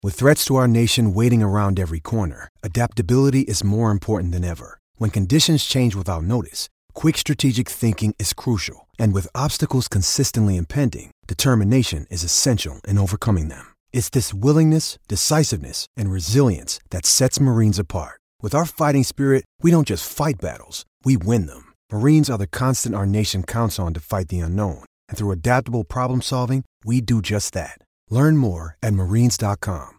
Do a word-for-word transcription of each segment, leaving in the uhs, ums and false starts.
With threats to our nation waiting around every corner, adaptability is more important than ever. When conditions change without notice, quick strategic thinking is crucial. And with obstacles consistently impending, determination is essential in overcoming them. It's this willingness, decisiveness, and resilience that sets Marines apart. With our fighting spirit, we don't just fight battles, we win them. Marines are the constant our nation counts on to fight the unknown. And through adaptable problem solving, we do just that. Learn more at marines dot com.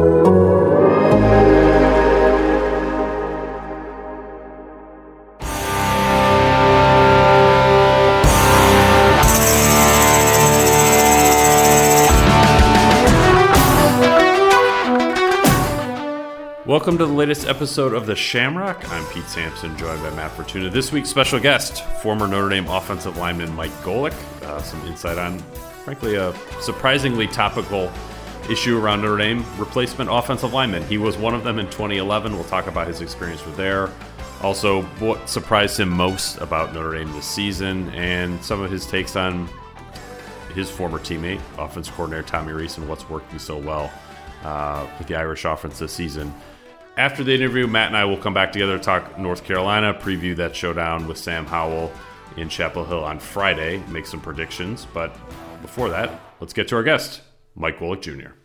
Welcome to the latest episode of The Shamrock. I'm Pete Sampson, joined by Matt Fortuna. This week's special guest, former Notre Dame offensive lineman Mike Golic. Uh, some insight on, frankly, a surprisingly topical issue around Notre Dame replacement offensive linemen. He was one of them in twenty eleven. We'll talk about his experience with there. Also, what surprised him most about Notre Dame this season, and some of his takes on his former teammate, offensive coordinator Tommy Rees, and what's working so well uh, with the Irish offense this season. After the interview, Matt and I will come back together to talk North Carolina, preview that showdown with Sam Howell in Chapel Hill on Friday, make some predictions. But before that, let's get to our guest, Mike Golic Junior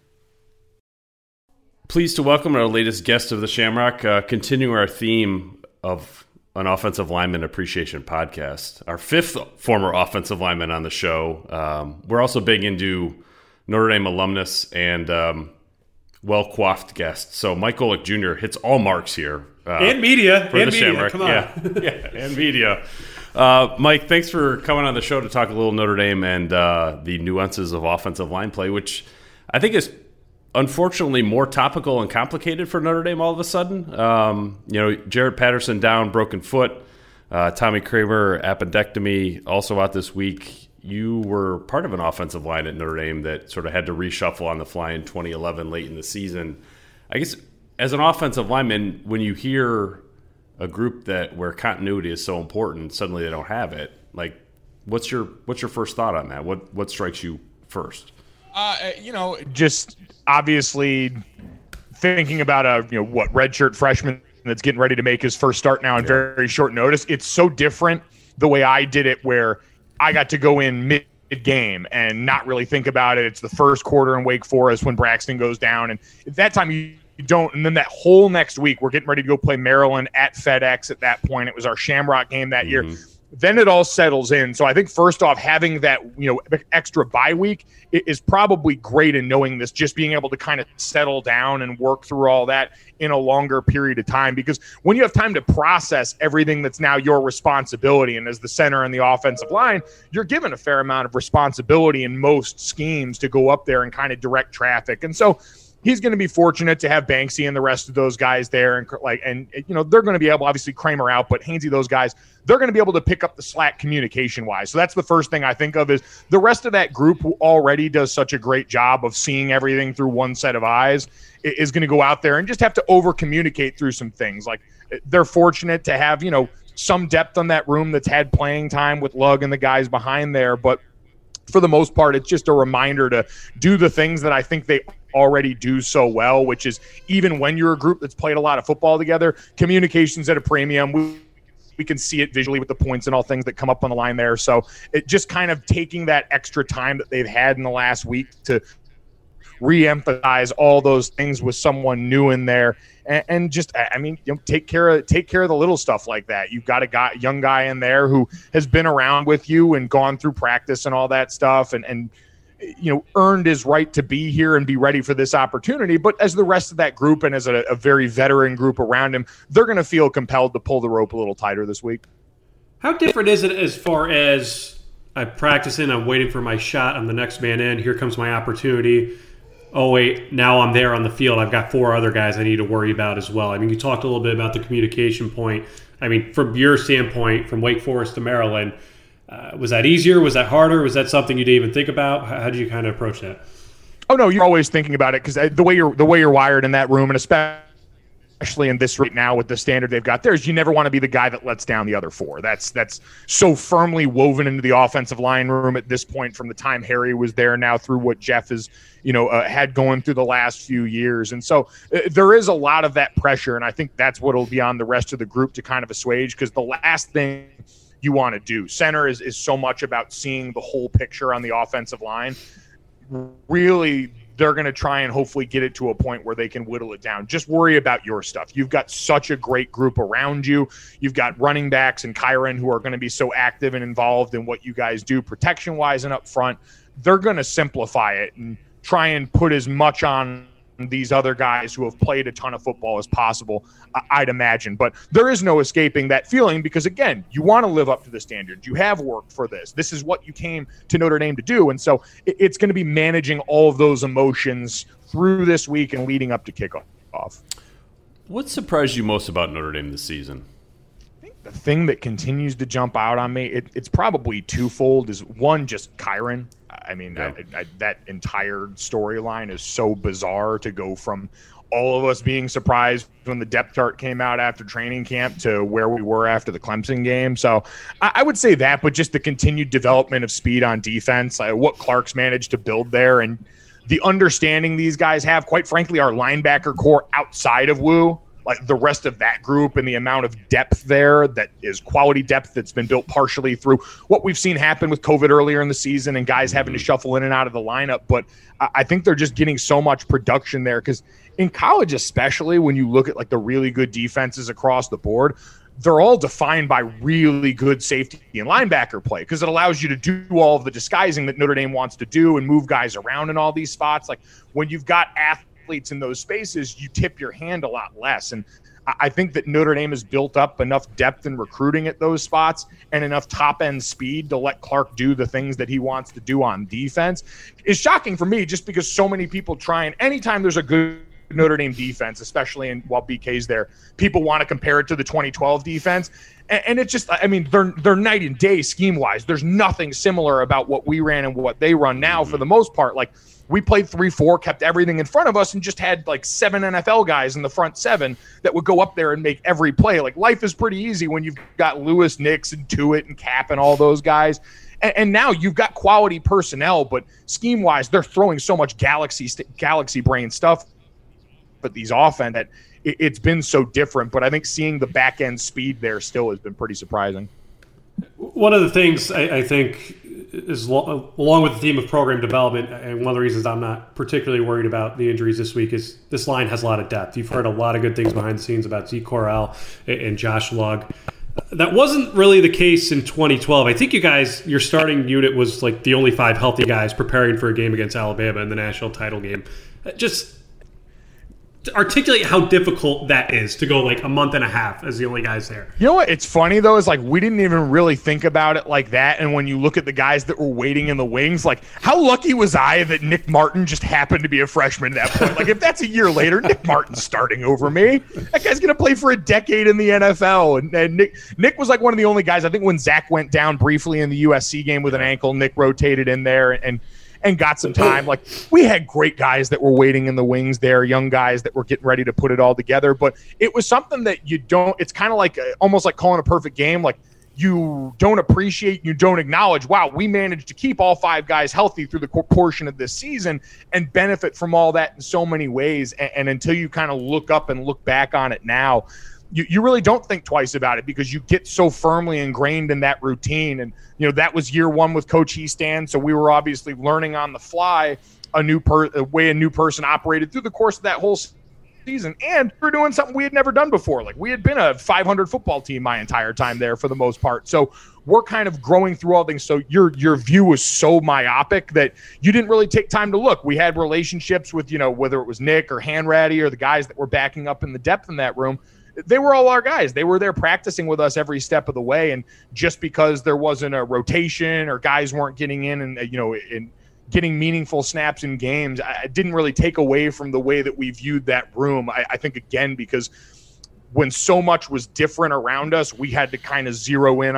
Pleased to welcome our latest guest of the Shamrock, uh, continuing our theme of an offensive lineman appreciation podcast. Our fifth former offensive lineman on the show. Um, we're also big into Notre Dame alumnus and um, well-coiffed guest. So Mike Golic Junior hits all marks here. Uh, and media. For and the media. Shamrock. Come on. Yeah, yeah, and media. Uh, Mike, thanks for coming on the show to talk a little Notre Dame and uh, the nuances of offensive line play, which I think is unfortunately more topical and complicated for Notre Dame all of a sudden. Um, you know, Jaret Patterson down, broken foot. Uh, Tommy Kramer, appendectomy, also out this week. You were part of an offensive line at Notre Dame that sort of had to reshuffle on the fly in twenty eleven late in the season. I guess as an offensive lineman, when you hear a group that where continuity is so important, suddenly they don't have it. Like, what's your what's your first thought on that? What what strikes you first? Uh, you know, just obviously thinking about a you know what redshirt freshman that's getting ready to make his first start now in yeah. very short notice. It's so different the way I did it, where I got to go in mid game and not really think about it. It's the first quarter in Wake Forest when Braxton goes down, and at that time you don't. And then that whole next week, we're getting ready to go play Maryland at FedEx. At that point, it was our Shamrock game that mm-hmm. year. Then it all settles in. So I think first off, having that you know extra bye week is probably great in knowing this, just being able to kind of settle down and work through all that in a longer period of time. Because when you have time to process everything that's now your responsibility, and as the center and the offensive line, you're given a fair amount of responsibility in most schemes to go up there and kind of direct traffic. And so he's going to be fortunate to have Banksy and the rest of those guys there, and like, and you know they're going to be able, obviously Kramer out, but Hainsey, those guys, they're going to be able to pick up the slack communication wise. So that's the first thing I think of, is the rest of that group who already does such a great job of seeing everything through one set of eyes is going to go out there and just have to over communicate through some things. Like, they're fortunate to have you know some depth on that room that's had playing time with Lug and the guys behind there, but for the most part, it's just a reminder to do the things that I think they already do so well, which is, even when you're a group that's played a lot of football together, communication's at a premium. We, we can see it visually with the points and all things that come up on the line there. So it just kind of taking that extra time that they've had in the last week to re-emphasize all those things with someone new in there, and, and just, I mean, you know, take care of take care of the little stuff like that. You've got a guy, young guy in there who has been around with you and gone through practice and all that stuff, and and you know earned his right to be here and be ready for this opportunity. But as the rest of that group, and as a, a very veteran group around him, they're going to feel compelled to pull the rope a little tighter this week. How different is it as far as I'm practicing, I'm waiting for my shot, I'm the next man in, here comes my opportunity. Oh, wait, now I'm there on the field. I've got four other guys I need to worry about as well. I mean, you talked a little bit about the communication point. I mean, from your standpoint, from Wake Forest to Maryland, uh, was that easier? Was that harder? Was that something you didn't even think about? How, how did you kind of approach that? Oh, no, you're always thinking about it, because the way you're the way you're wired in that room, and especially especially in this right now with the standard they've got there, is you never want to be the guy that lets down the other four. That's that's so firmly woven into the offensive line room at this point from the time Harry was there now through what Jeff has, you know, uh, had going through the last few years. And so uh, there is a lot of that pressure, and I think that's what will be on the rest of the group to kind of assuage, because the last thing you want to do, center is, is so much about seeing the whole picture on the offensive line. Really, they're going to try and hopefully get it to a point where they can whittle it down. Just worry about your stuff. You've got such a great group around you. You've got running backs and Kyron who are going to be so active and involved in what you guys do protection-wise and up front. They're going to simplify it and try and put as much on these other guys who have played a ton of football as possible, I'd imagine. But there is no escaping that feeling because, again, you want to live up to the standard. You have worked for this. This is what you came to Notre Dame to do. And so it's going to be managing all of those emotions through this week and leading up to kickoff. What surprised you most about Notre Dame this season? I think the thing that continues to jump out on me, it, it's probably twofold, is one, just Kyron. I mean, yeah. I, I, that entire storyline is so bizarre to go from all of us being surprised when the depth chart came out after training camp to where we were after the Clemson game. So I, I would say that, but just the continued development of speed on defense, uh, what Clark's managed to build there, and the understanding these guys have. Quite frankly, our linebacker core outside of Wu, like the rest of that group, and the amount of depth there that is quality depth that's been built partially through what we've seen happen with COVID earlier in the season and guys having to shuffle in and out of the lineup. But I think they're just getting so much production there because in college, especially when you look at like the really good defenses across the board, they're all defined by really good safety and linebacker play because it allows you to do all of the disguising that Notre Dame wants to do and move guys around in all these spots. Like when you've got athletes in those spaces, you tip your hand a lot less. And I think that Notre Dame has built up enough depth in recruiting at those spots and enough top end speed to let Clark do the things that he wants to do on defense. Is shocking for me just because so many people try, and anytime there's a good Notre Dame defense, especially in, while B K's there, people want to compare it to the twenty twelve defense. And, and it's just, I mean, they're, they're night and day scheme wise. There's nothing similar about what we ran and what they run now for the most part. Like, we played three four, kept everything in front of us, and just had like seven N F L guys in the front seven that would go up there and make every play. Like, life is pretty easy when you've got Lewis, Nix, and Tuitt and Cap and all those guys. And, and now you've got quality personnel, but scheme-wise, they're throwing so much galaxy galaxy brain stuff. But these offense, that it, it's been so different. But I think seeing the back-end speed there still has been pretty surprising. One of the things I, I think is lo- along with the theme of program development, and one of the reasons I'm not particularly worried about the injuries this week is this line has a lot of depth. You've heard a lot of good things behind the scenes about Zeke Corral and, and Josh Lugg. That wasn't really the case in twenty twelve. I think you guys, your starting unit was like the only five healthy guys preparing for a game against Alabama in the national title game. Just articulate how difficult that is to go like a month and a half as the only guys there. You know what? It's funny though, is like we didn't even really think about it like that. And when you look at the guys that were waiting in the wings, like how lucky was I that Nick Martin just happened to be a freshman at that point? Like if that's a year later, Nick Martin's starting over me. That guy's gonna play for a decade in the N F L. And, and Nick Nick was like one of the only guys. I think when Zach went down briefly in the U S C game with an ankle, Nick rotated in there and. and got some time. Like we had great guys that were waiting in the wings there, young guys that were getting ready to put it all together. But it was something that you don't, it's kind of like a, almost like calling a perfect game. Like you don't appreciate, you don't acknowledge, wow, we managed to keep all five guys healthy through the portion of this season and benefit from all that in so many ways. And, and until you kind of look up and look back on it now, You, you really don't think twice about it because you get so firmly ingrained in that routine. And, you know, that was year one with Coach Easton. So we were obviously learning on the fly a new per, a way a new person operated through the course of that whole season. And we're doing something we had never done before. Like we had been a five hundred football team my entire time there for the most part. So we're kind of growing through all things. So your your view was so myopic that you didn't really take time to look. We had relationships with, you know, whether it was Nick or Hanratty or the guys that were backing up in the depth in that room. They were all our guys. They were there practicing with us every step of the way. And just because there wasn't a rotation or guys weren't getting in and, you know, in getting meaningful snaps in games, I didn't really take away from the way that we viewed that room. I, I think, again, because when so much was different around us, we had to kind of zero in on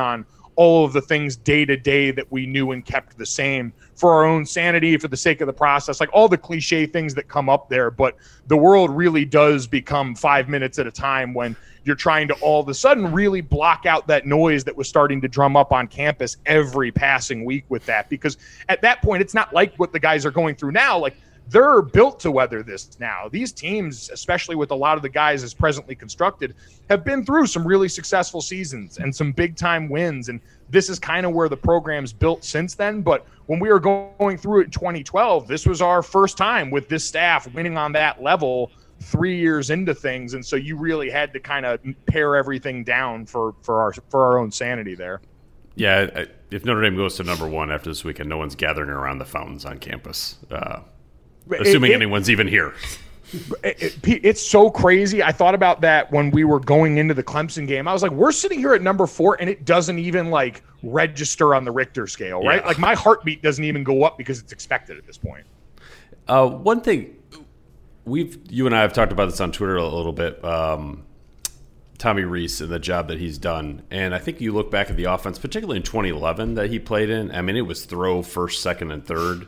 all of the things day to day that we knew and kept the same for our own sanity, for the sake of the process, like all the cliche things that come up there. But the world really does become five minutes at a time when you're trying to all of a sudden really block out that noise that was starting to drum up on campus every passing week with that. Because at that point, it's not like what the guys are going through now. Like, they're built to weather this now. These teams, especially with a lot of the guys as presently constructed, have been through some really successful seasons and some big-time wins, and this is kind of where the program's built since then. But when we were going through it in twenty twelve, this was our first time with this staff winning on that level three years into things, and so you really had to kind of pare everything down for, for, our, for our own sanity there. Yeah, if Notre Dame goes to number one after this weekend, no one's gathering around the fountains on campus. Uh Assuming it, it, anyone's even here. It, it, it's so crazy. I thought about that when we were going into the Clemson game. I was like, we're sitting here at number four, and it doesn't even, like, register on the Richter scale, right? Yeah. Like, my heartbeat doesn't even go up because it's expected at this point. Uh, one thing, we've you and I have talked about this on Twitter a little bit, um, Tommy Rees and the job that he's done. And I think you look back at the offense, particularly in twenty eleven that he played in. I mean, it was throw first, second, and third.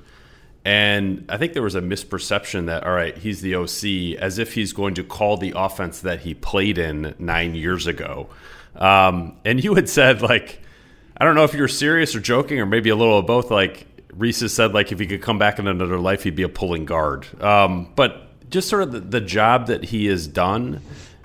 And I think there was a misperception that, all right, he's the O C, as if he's going to call the offense that he played in nine years ago. Um, and you had said, like, I don't know if you were serious or joking or maybe a little of both. Like, Reese has said, like, if he could come back in another life, he'd be a pulling guard. Um, but just sort of the, the job that he has done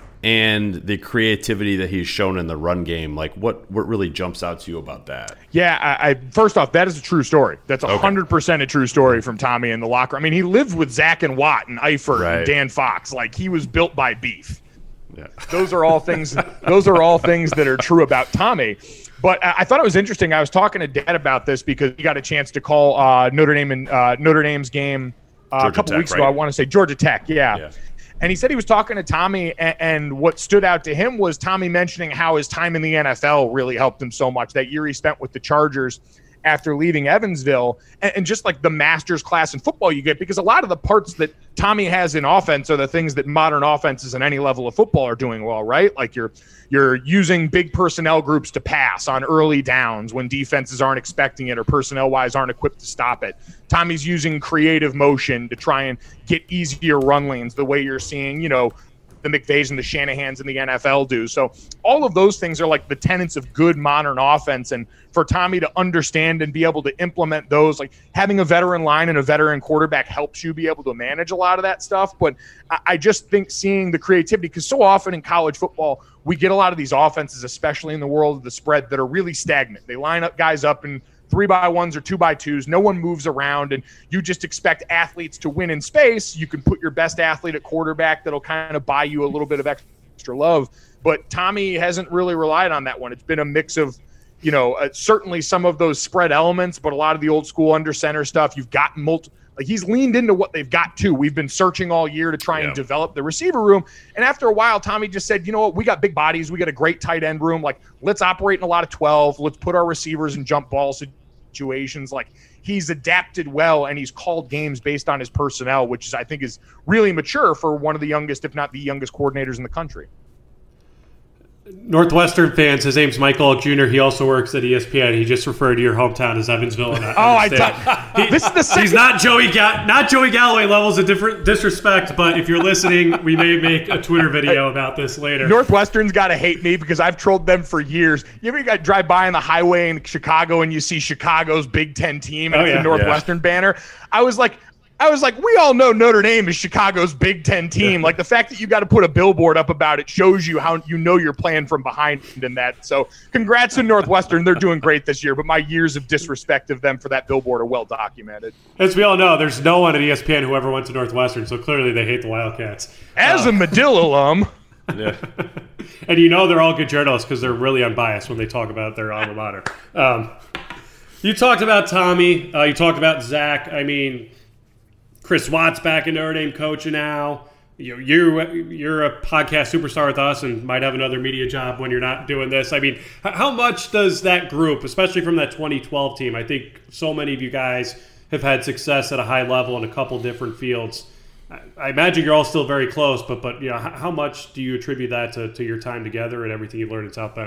and the creativity that he's shown in the run game, like what, what really jumps out to you about that? Yeah, I, I first off, that is a true story. That's one hundred percent okay. a true story from Tommy in the locker. I mean, he lived with Zach and Watt and Eifert right. and Dan Fox. Like, he was built by beef. Yeah. Those are all things. Those are all things that are true about Tommy. But I thought it was interesting. I was talking to Dad about this because he got a chance to call uh, Notre Dame and uh, Notre Dame's game uh, a couple Tech, weeks ago. Right? I want to say Georgia Tech. Yeah. yeah. And he said he was talking to Tommy, and, and what stood out to him was Tommy mentioning how his time in the N F L really helped him so much. That year he spent with the Chargers after leaving Evansville, and, and just like the master's class in football you get, because a lot of the parts that Tommy has in offense are the things that modern offenses in any level of football are doing well, right? Like you're you're using big personnel groups to pass on early downs when defenses aren't expecting it or personnel-wise aren't equipped to stop it. Tommy's using creative motion to try and get easier run lanes the way you're seeing, you know, the McVays and the Shanahans in the N F L do. So all of those things are like the tenets of good modern offense. And for Tommy to understand and be able to implement those, like having a veteran line and a veteran quarterback helps you be able to manage a lot of that stuff. But I just think seeing the creativity, because so often in college football, we get a lot of these offenses, especially in the world of the spread, that are really stagnant. They line up guys up and three by ones or two by twos. No one moves around, and you just expect athletes to win in space. You can put your best athlete at quarterback that'll kind of buy you a little bit of extra love. But Tommy hasn't really relied on that one. It's been a mix of, you know, uh, certainly some of those spread elements, but a lot of the old school under center stuff. You've got multi, like he's leaned into what they've got too. We've been searching all year to try yeah. and develop the receiver room. And after a while, Tommy just said, you know what, we got big bodies. We got a great tight end room. Like, let's operate in a lot of twelve. Let's put our receivers in jump ball situations. Like, he's adapted well, and he's called games based on his personnel, which is, I think, is really mature for one of the youngest, if not the youngest coordinators in the country. Northwestern fans, his name's Mike Golic Junior He also works at E S P N. He just referred to your hometown as Evansville. And I oh, I thought he, this is the second. He's not Joey, Ga- not Joey Galloway levels of different disrespect. But if you're listening, we may make a Twitter video about this later. Northwestern's got to hate me because I've trolled them for years. You ever got drive by on the highway in Chicago and you see Chicago's Big Ten team and oh, it's yeah, the Northwestern yeah. banner? I was like. I was like, we all know Notre Dame is Chicago's Big Ten team. Like, the fact that you got to put a billboard up about it shows you how you know you're playing from behind in that. So congrats to Northwestern. They're doing great this year, but my years of disrespect of them for that billboard are well documented. As we all know, there's no one at E S P N who ever went to Northwestern, so clearly they hate the Wildcats. As uh, a Medill alum. Yeah. And you know they're all good journalists because they're really unbiased when they talk about their alma mater. Um, you talked about Tommy. Uh, you talked about Zach. I mean, Chris Watt's back in Notre Dame coaching now. You know, you you're a podcast superstar with us and might have another media job when you're not doing this. I mean, how much does that group, especially from that twenty twelve team, I think so many of you guys have had success at a high level in a couple different fields. I imagine you're all still very close, but but you know, how much do you attribute that to, to your time together and everything you learned in South Bend?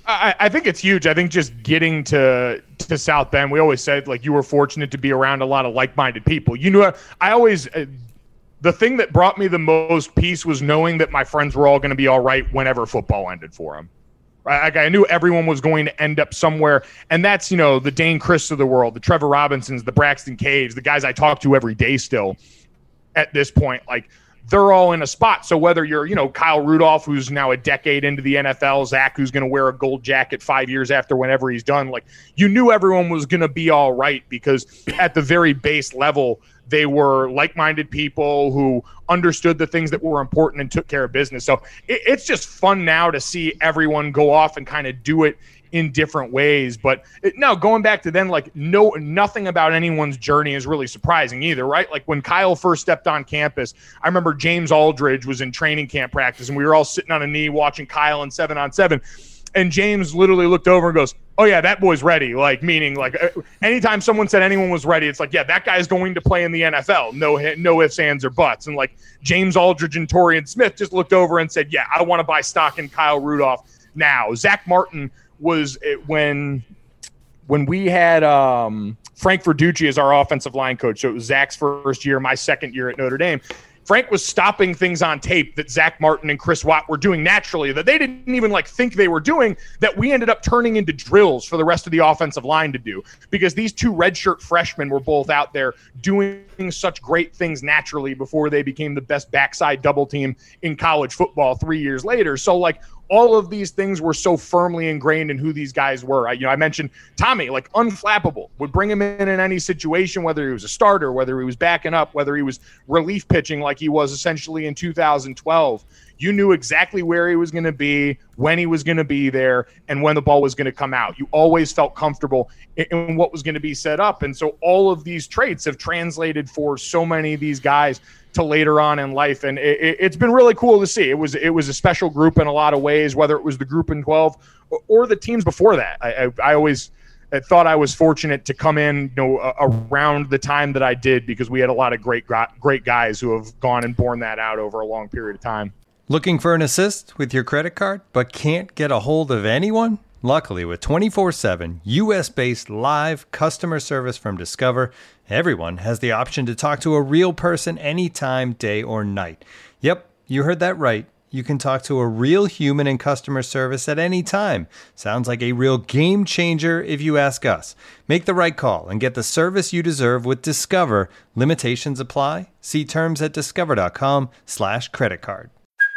I, I think it's huge. I think just getting to to South Bend, we always said, like, you were fortunate to be around a lot of like-minded people. You knew, I always, uh, the thing that brought me the most peace was knowing that my friends were all going to be all right whenever football ended for them. Like, I knew everyone was going to end up somewhere. And that's, you know, the Dane Chris of the world, the Trevor Robinsons, the Braxton Caves, the guys I talk to every day still at this point. Like, they're all in a spot. So whether you're, you know, Kyle Rudolph, who's now a decade into the N F L, Zach, who's going to wear a gold jacket five years after whenever he's done, like, you knew everyone was going to be all right because at the very base level, they were like-minded people who understood the things that were important and took care of business. So it, it's just fun now to see everyone go off and kind of do it in different ways. But it, no, going back to then, like, no, nothing about anyone's journey is really surprising either, right? Like, when Kyle first stepped on campus, I remember James Aldridge was in training camp practice, and we were all sitting on a knee watching Kyle in seven on seven. And James literally looked over and goes, "Oh yeah, that boy's ready." Like, meaning, like, anytime someone said anyone was ready, it's like, yeah, that guy's going to play in the N F L. No, no ifs, ands, or buts. And like James Aldridge and Torian Smith just looked over and said, "Yeah, I want to buy stock in Kyle Rudolph now." Zach Martin was when when we had um, Frank Verducci as our offensive line coach. So it was Zach's first year, my second year at Notre Dame. Frank was stopping things on tape that Zach Martin and Chris Watt were doing naturally that they didn't even like think they were doing, that we ended up turning into drills for the rest of the offensive line to do, because these two redshirt freshmen were both out there doing such great things naturally before they became the best backside double team in college football three years later. So like, all of these things were so firmly ingrained in who these guys were. I, you know, I mentioned Tommy, like, unflappable, would bring him in in any situation, whether he was a starter, whether he was backing up, whether he was relief pitching like he was essentially in two thousand twelve. You knew exactly where he was going to be, when he was going to be there, and when the ball was going to come out. You always felt comfortable in, in what was going to be set up. And so all of these traits have translated for so many of these guys to later on in life, and it, it, it's been really cool to see. It was it was a special group in a lot of ways, whether it was the group in twelve or, or the teams before that. I, I, I always I thought I was fortunate to come in, you know, around the time that I did, because we had a lot of great great guys who have gone and borne that out over a long period of time. Looking for an assist with your credit card but can't get a hold of anyone? Luckily, with twenty-four seven U S-based live customer service from Discover, everyone has the option to talk to a real person anytime, day or night. Yep, you heard that right. You can talk to a real human in customer service at any time. Sounds like a real game changer if you ask us. Make the right call and get the service you deserve with Discover. Limitations apply. See terms at discover.com slash credit card.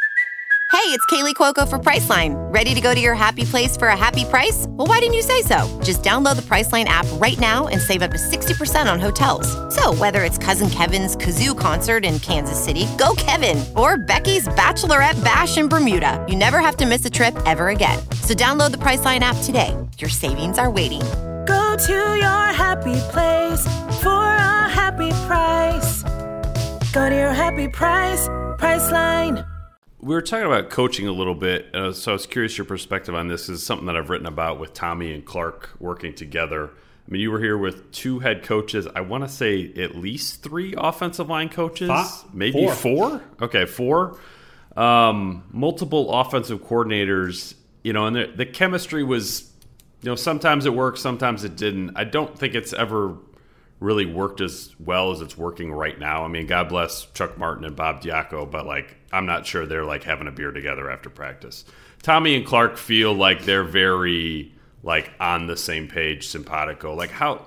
Hey, it's Kaylee Cuoco for Priceline. Ready to go to your happy place for a happy price? Well, why didn't you say so? Just download the Priceline app right now and save up to sixty percent on hotels. So whether it's Cousin Kevin's Kazoo Concert in Kansas City, go Kevin, or Becky's Bachelorette Bash in Bermuda, you never have to miss a trip ever again. So download the Priceline app today. Your savings are waiting. Go to your happy place for a happy price. Go to your happy price, Priceline. We were talking about coaching a little bit, uh, so I was curious your perspective on this. This is something that I've written about with Tommy and Clark working together. I mean, you were here with two head coaches. I want to say at least three offensive line coaches, Five, maybe four. four. Okay, four. Um, multiple offensive coordinators. You know, and the, the chemistry was, you know, sometimes it worked, sometimes it didn't. I don't think it's ever really worked as well as it's working right now. I mean, God bless Chuck Martin and Bob Diaco, but like, I'm not sure they're like having a beer together after practice. Tommy and Clark feel like they're very like on the same page, simpatico. Like, how,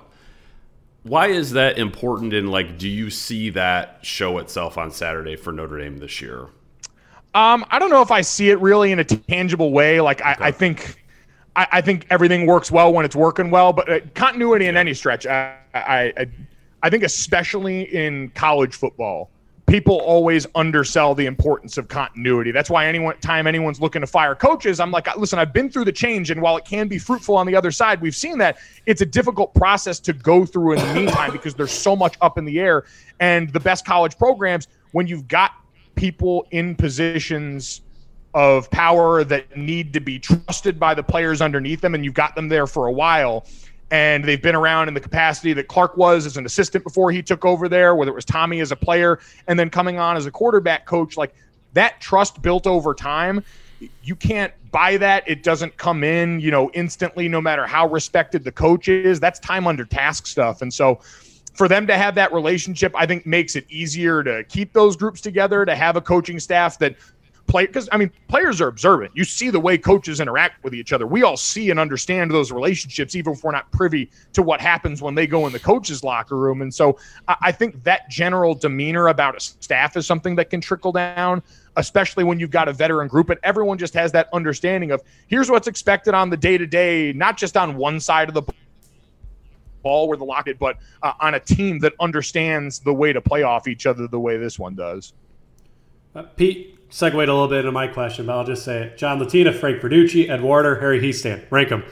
why is that important? And like, do you see that show itself on Saturday for Notre Dame this year? Um, I don't know if I see it really in a tangible way. Like, I, okay. I think, I, I think everything works well when it's working well, but uh, continuity in any stretch. I, I, I think especially in college football, people always undersell the importance of continuity. That's why anyone time anyone's looking to fire coaches, I'm like, listen, I've been through the change, and while it can be fruitful on the other side, we've seen that it's a difficult process to go through in the meantime because there's so much up in the air. And the best college programs, when you've got people in positions of power that need to be trusted by the players underneath them, and you've got them there for a while, and they've been around in the capacity that Clark was as an assistant before he took over there, whether it was Tommy as a player and then coming on as a quarterback coach, like that trust built over time you can't buy that. It doesn't come in, you know, instantly, no matter how respected the coach is. That's time under task stuff. And so for them to have that relationship, I think makes it easier to keep those groups together, to have a coaching staff that play, because I mean, players are observant. You see the way coaches interact with each other. We all see and understand those relationships, even if we're not privy to what happens when they go in the coach's locker room. And so I, I think that general demeanor about a staff is something that can trickle down, especially when you've got a veteran group, and everyone just has that understanding of here's what's expected on the day-to-day, not just on one side of the ball where the lock it, but uh, on a team that understands the way to play off each other the way this one does. Uh, Pete segued a little bit into my question, but I'll just say it. John Latina, Frank Verducci, Ed Warner, Harry Hiestand. Rank them.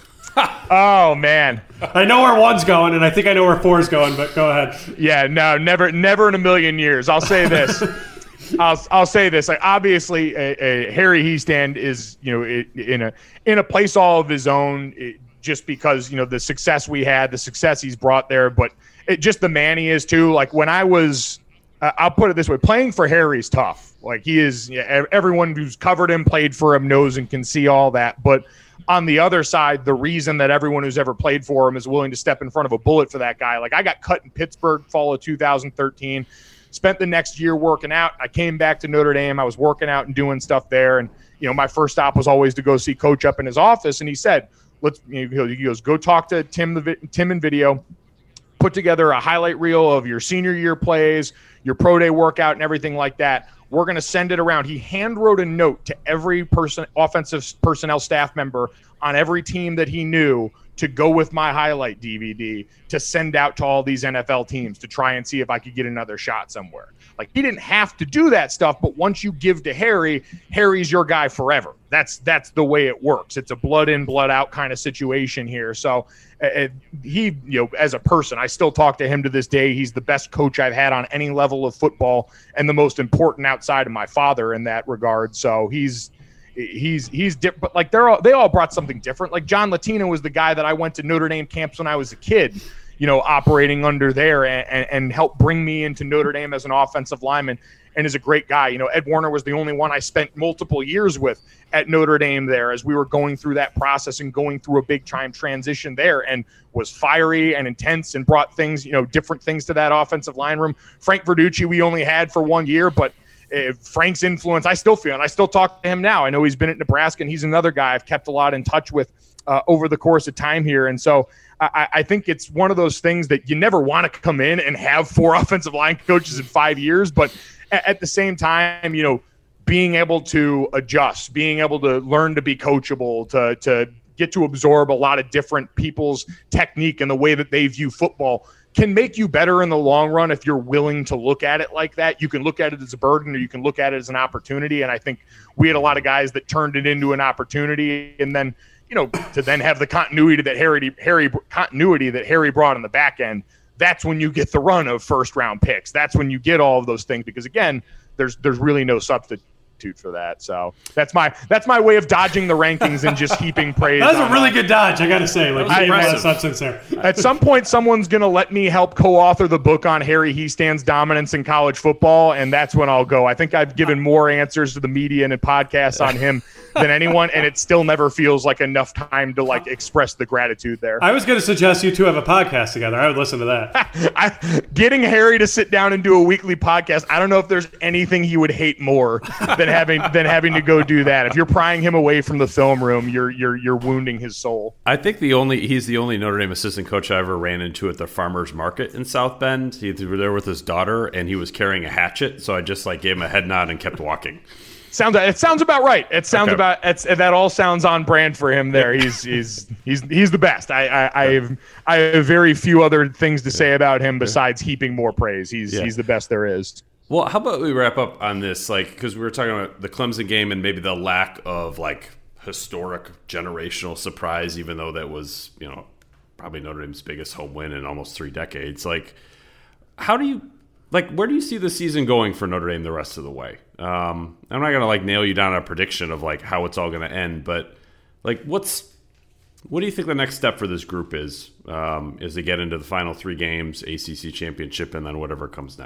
Oh, man. I know where one's going, and I think I know where four's going, but go ahead. Yeah, no, never never in a million years. I'll say this. I'll I'll say this. Like, obviously, a, a Harry Hiestand is, you know, in a in a place all of his own, it, just because, you know, the success we had, the success he's brought there, but it, just the man he is too. Like, when I was, uh, I'll put it this way, playing for Harry's tough. Like, he is, yeah, everyone who's covered him, played for him, knows and can see all that. But on the other side, the reason that everyone who's ever played for him is willing to step in front of a bullet for that guy. Like, I got cut in Pittsburgh fall of two thousand thirteen, spent the next year working out. I came back to Notre Dame. I was working out and doing stuff there. And, you know, my first stop was always to go see Coach up in his office. And he said, let's, you know, he goes, go talk to Tim, the Tim in video, put together a highlight reel of your senior year plays, your pro day workout and everything like that. We're going to send it around. He hand wrote a note to every person, offensive personnel staff member on every team that he knew to go with my highlight D V D to send out to all these N F L teams to try and see if I could get another shot somewhere. Like, he didn't have to do that stuff, but once you give to Harry, Harry's your guy forever. That's that's the way it works. It's a blood in, blood out kind of situation here. So uh, he, you know, as a person, I still talk to him to this day. He's the best coach I've had on any level of football, and the most important outside of my father in that regard. So he's he's he's different. But like, they're all, they all brought something different. Like, John Latino was the guy that I went to Notre Dame camps when I was a kid, you know, operating under there, and, and, and helped bring me into Notre Dame as an offensive lineman, and is a great guy. You know, Ed Warner was the only one I spent multiple years with at Notre Dame there as we were going through that process and going through a big time transition there, and was fiery and intense and brought things, you know, different things to that offensive line room. Frank Verducci, we only had for one year, but uh, Frank's influence, I still feel, and I still talk to him now. I know he's been at Nebraska, and he's another guy I've kept a lot in touch with uh, over the course of time here. And so I, I think it's one of those things that you never want to come in and have four offensive line coaches in five years, but at, at the same time, you know, being able to adjust, being able to learn to be coachable, to to get to absorb a lot of different people's technique and the way that they view football can make you better in the long run if you're willing to look at it like that. You can look at it as a burden, or you can look at it as an opportunity. And I think we had a lot of guys that turned it into an opportunity, and then, you know, to then have the continuity that Harry Harry continuity that Harry brought on the back end. That's when you get the run of first round picks. That's when you get all of those things, because again, there's there's really no substitute for that. So that's my that's my way of dodging the rankings and just heaping praise. That was a really on. good dodge, I gotta say. Like, I, you had a lot of substance there. At some point, someone's gonna let me help co-author the book on Harry Hiestand's dominance in college football, and that's when I'll go. I think I've given more answers to the media and in podcasts on him than anyone, and it still never feels like enough time to like express the gratitude there. I was gonna suggest you two have a podcast together. I would listen to that. I, getting Harry to sit down and do a weekly podcast, I don't know if there's anything he would hate more than having than having to go do that. If you're prying him away from the film room, you're you're you're wounding his soul. I think the only he's the only Notre Dame assistant coach I ever ran into at the farmers market in South Bend. He was there with his daughter, and he was carrying a hatchet, so I just like gave him a head nod and kept walking. Sounds it sounds about right. It sounds Okay. about it's that all sounds on brand for him there. He's he's he's he's the best. I I, I have I have very few other things to say about him besides heaping more praise. He's Yeah. he's the best there is. Well, how about we wrap up on this, like, because we were talking about the Clemson game and maybe the lack of like historic generational surprise, even though that was, you know, probably Notre Dame's biggest home win in almost three decades. Like, how do you like where do you see the season going for Notre Dame the rest of the way? Um, I'm not gonna like nail you down on a prediction of like how it's all gonna end, but like what's what do you think the next step for this group is? Um, is to get into the final three games, A C C championship, and then whatever comes next?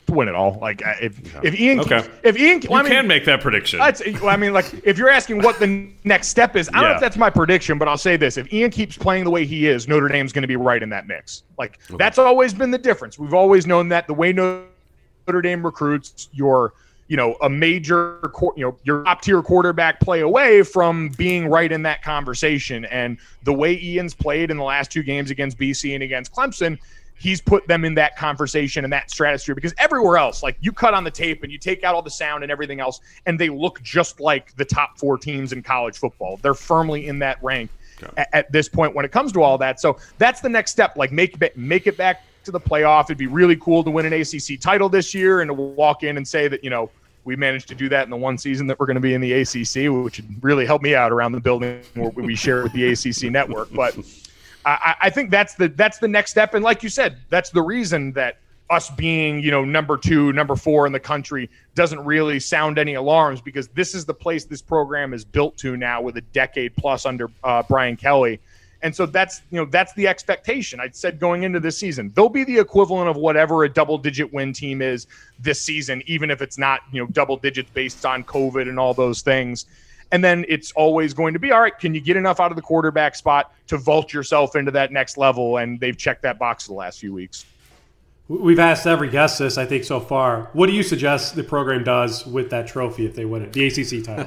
to win it all. Like if Yeah. if Ian okay. keeps, if Ian you well, I mean, can make that prediction. That's, I mean, like if you're asking what the next step is, I don't Yeah. know if that's my prediction, but I'll say this: if Ian keeps playing the way he is, Notre Dame's going to be right in that mix. Like Okay. that's always been the difference. We've always known that the way Notre Dame recruits, your you know a major you know your top tier quarterback play away from being right in that conversation. And the way Ian's played in the last two games against B C and against Clemson, he's put them in that conversation and that stratosphere, because everywhere else, like you cut on the tape and you take out all the sound and everything else, and they look just like the top four teams in college football. They're firmly in that rank Okay. at, at this point when it comes to all that. So that's the next step. Like make make it back to the playoff. It'd be really cool to win an A C C title this year and to walk in and say that, you know, we managed to do that in the one season that we're going to be in the A C C, which would really help me out around the building where we share with the A C C network. But I, I think that's the that's the next step. And like you said, that's the reason that us being, you know, number two, number four in the country doesn't really sound any alarms, because this is the place this program is built to now with a decade plus under uh, Brian Kelly. And so that's, you know, that's the expectation. I said going into this season, they'll be the equivalent of whatever a double digit win team is this season, even if it's not, you know, double digits based on COVID and all those things. And then it's always going to be, all right, can you get enough out of the quarterback spot to vault yourself into that next level? And they've checked that box the last few weeks. We've asked every guest this, I think, so far. What do you suggest the program does with that trophy if they win it, the A C C title?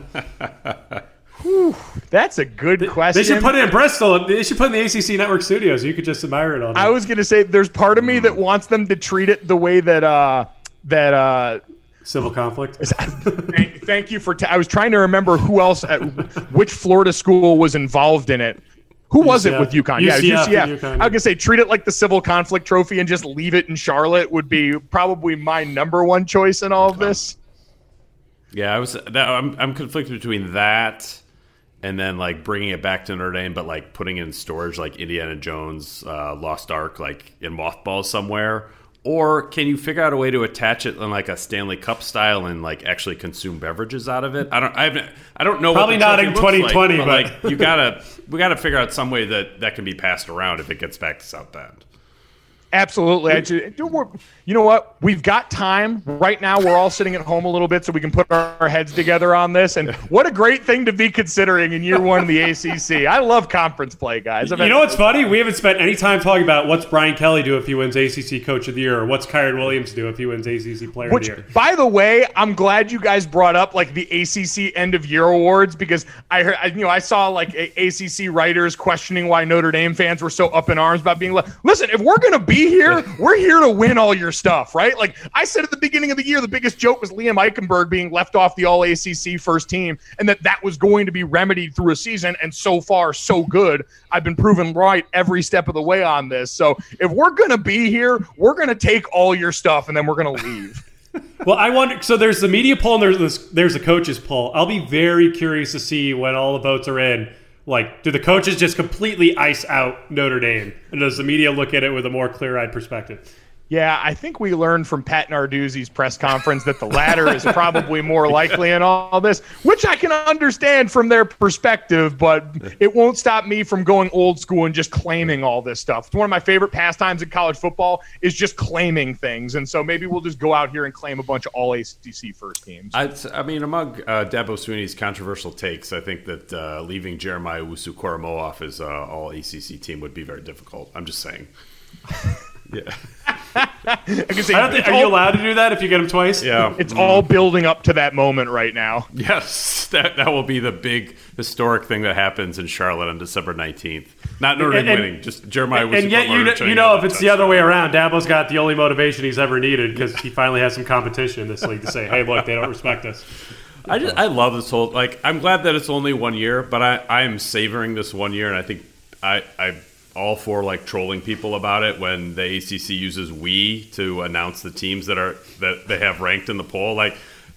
Whew, that's a good they, question. They should put it in Bristol. They should put it in the A C C Network studios. You could just admire it all day. I was going to say, there's part of me that wants them to treat it the way that uh, that. Uh, Civil conflict. thank, thank you for. T- I was trying to remember who else, at which Florida school was involved in it. Who was U C F. it with UConn? U Yeah, C it was F U C F. and UConn. I was gonna say treat it like the civil conflict trophy and just leave it in Charlotte would be probably my number one choice in all of this. Yeah, I was. That, I'm I'm conflicted between that and then like bringing it back to Notre Dame, but like putting it in storage like Indiana Jones, uh, Lost Ark, like in mothballs somewhere. Or can you figure out a way to attach it in like a Stanley Cup style and like actually consume beverages out of it? I don't. I haven't. I don't know. Probably what the not trophy in looks twenty twenty, like, but, but like you gotta, we gotta figure out some way that that can be passed around if it gets back to South Bend. Absolutely. I just, you know what? We've got time right now. We're all sitting at home a little bit so we can put our heads together on this. And what a great thing to be considering in year one of the A C C. I love conference play, guys. I've You had- know what's funny? We haven't spent any time talking about what's Brian Kelly do if he wins A C C Coach of the Year, or what's Kyron Williams do if he wins A C C Player Which, of the Year. by the way, I'm glad you guys brought up like the A C C end of year awards, because I heard, I, you know, I saw like a- ACC writers questioning why Notre Dame fans were so up in arms about being like, listen, if we're gonna be here, we're here to win all your stuff, right? Like I said at the beginning of the year, the biggest joke was Liam Eichenberg being left off the All A C C first team, and that that was going to be remedied through a season. And so far, so good. I've been proven right every step of the way on this. So if we're gonna be here, we're gonna take all your stuff, and then we're gonna leave. Well, I wonder. So there's the media poll and there's this, there's the coaches poll. I'll be very curious to see when all the votes are in. Like, do the coaches just completely ice out Notre Dame, and does the media look at it with a more clear-eyed perspective? Yeah, I think we learned from Pat Narduzzi's press conference that the latter is probably more likely in all this, which I can understand from their perspective, but it won't stop me from going old school and just claiming all this stuff. It's one of my favorite pastimes in college football is just claiming things, and so maybe we'll just go out here and claim a bunch of all A C C first teams. I, I mean, among uh, Dabo Swinney's controversial takes, I think that uh, leaving Jeremiah Owusu-Koramoah off his uh, all A C C team would be very difficult. I'm just saying. Yeah. I, can say, I don't think. Are all, you allowed to do that if you get them twice? Yeah. It's all building up to that moment right now. Yes, that that will be the big historic thing that happens in Charlotte on December nineteenth. Not Notre Dame And- and- winning, just Jeremiah And yet, you know, you know, if it's the other way around, Dabo's got the only motivation he's ever needed because he finally has some competition in this league to say, "Hey, look, they don't respect us." I just I love this whole like I'm glad that it's only one year, but I I am savoring this one year, and I think I I. all for like trolling people about it when the A C C uses "we" to announce the teams that are that they have ranked in the poll. Like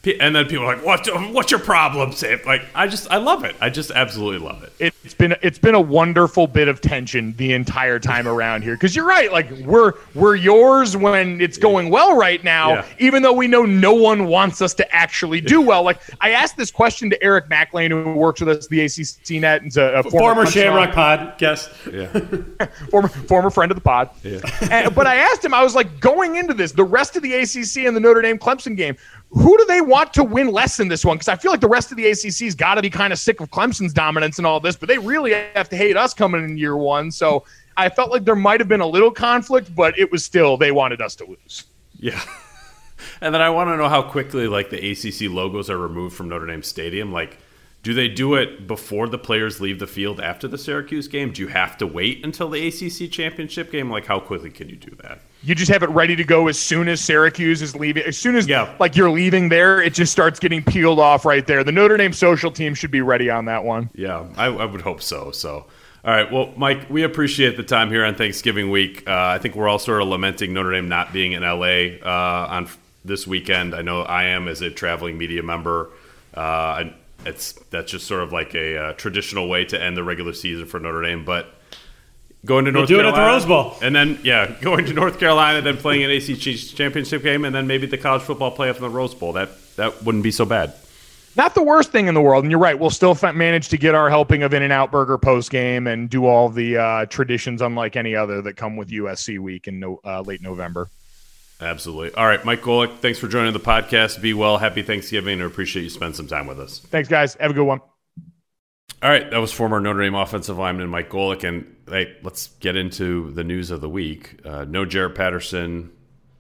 And then people are like, "What? What's your problem, Sam?" Like, I just, I love it. I just absolutely love it. It's been, it's been a wonderful bit of tension the entire time around here. Because you're right, like we're, we're yours when it's going well right now, yeah. even though we know no one wants us to actually do well. Like, I asked this question to Eric McLean, who works with us at the A C C Net, and a, a former, former Shamrock Pod guest, yeah, former former friend of the pod. Yeah. And, but I asked him, I was like, going into this, the rest of the A C C and the Notre Dame Clemson game, who do they want to win less in this one? Because I feel like the rest of the A C C's got to be kind of sick of Clemson's dominance and all this, but they really have to hate us coming in year one. So I felt like there might have been a little conflict, but it was still, they wanted us to lose. Yeah. And then I want to know how quickly like the A C C logos are removed from Notre Dame Stadium. Like, do they do it before the players leave the field after the Syracuse game? Do you have to wait until the A C C championship game? Like, how quickly can you do that? You just have it ready to go as soon as Syracuse is leaving. As soon as yeah. like you're leaving there, it just starts getting peeled off right there. The Notre Dame social team should be ready on that one. Yeah, I, I would hope so. So, all right. Well, Mike, we appreciate the time here on Thanksgiving week. Uh, I think we're all sort of lamenting Notre Dame not being in L A uh, on this weekend. I know I am as a traveling media member. Uh, I, it's that's just sort of like a uh, traditional way to end the regular season for Notre Dame, but. Going to North do Carolina. it at the Rose Bowl. And then, yeah, going to North Carolina, then playing an A C C championship game, and then maybe the college football playoff in the Rose Bowl. That that wouldn't be so bad. Not the worst thing in the world. And you're right. We'll still f- manage to get our helping of In-N-Out Burger post-game and do all the uh, traditions unlike any other that come with U S C week in no, uh, late November. Absolutely. All right, Mike Golic, thanks for joining the podcast. Be well. Happy Thanksgiving. I appreciate you spending some time with us. Thanks, guys. Have a good one. All right, that was former Notre Dame offensive lineman Mike Golic, and hey, let's get into the news of the week. Uh, no Jarrett Patterson,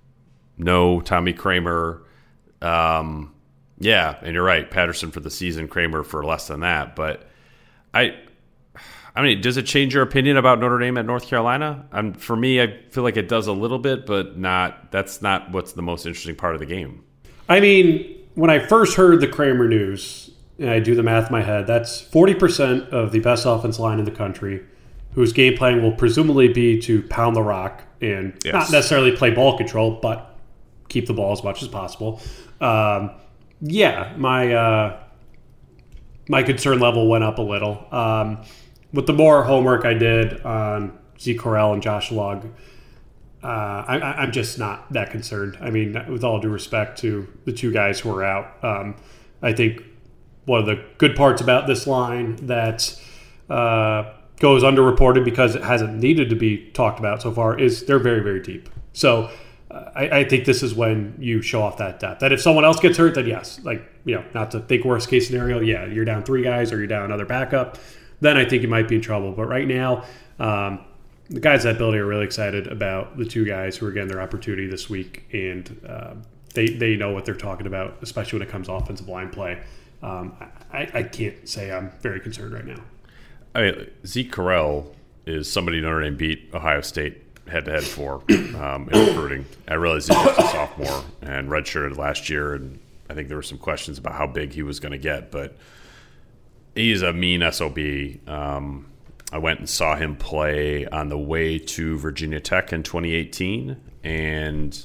no Tommy Kramer. Um, yeah, and you're right, Patterson for the season, Kramer for less than that. But I, I mean, does it change your opinion about Notre Dame at North Carolina? Um, for me, I feel like it does a little bit, but not. That's not what's the most interesting part of the game. I mean, when I first heard the Kramer news. And I do the math in my head, that's forty percent of the best offensive line in the country, whose game plan will presumably be to pound the rock and yes. not necessarily play ball control, but keep the ball as much as possible. Um, yeah, my uh, my concern level went up a little. Um, with the more homework I did on Zeke Correll and Josh Lugg, uh, I, I'm just not that concerned. I mean, with all due respect to the two guys who are out, um, I think one of the good parts about this line that uh, goes underreported because it hasn't needed to be talked about so far is they're very, very deep. So uh, I, I think this is when you show off that depth. That if someone else gets hurt, then yes, like, you know, not to think worst case scenario, yeah, you're down three guys or you're down another backup, then I think you might be in trouble. But right now, um, the guys at that building are really excited about the two guys who are getting their opportunity this week, and uh, they, they know what they're talking about, especially when it comes to offensive line play. Um, I, I can't say I'm very concerned right now. I mean, Zeke Correll is somebody Notre Dame beat Ohio State head-to-head for um, in recruiting. I realize he's just a sophomore and redshirted last year, and I think there were some questions about how big he was going to get, but he's a mean S O B. Um, I went and saw him play on the way to Virginia Tech in twenty eighteen, and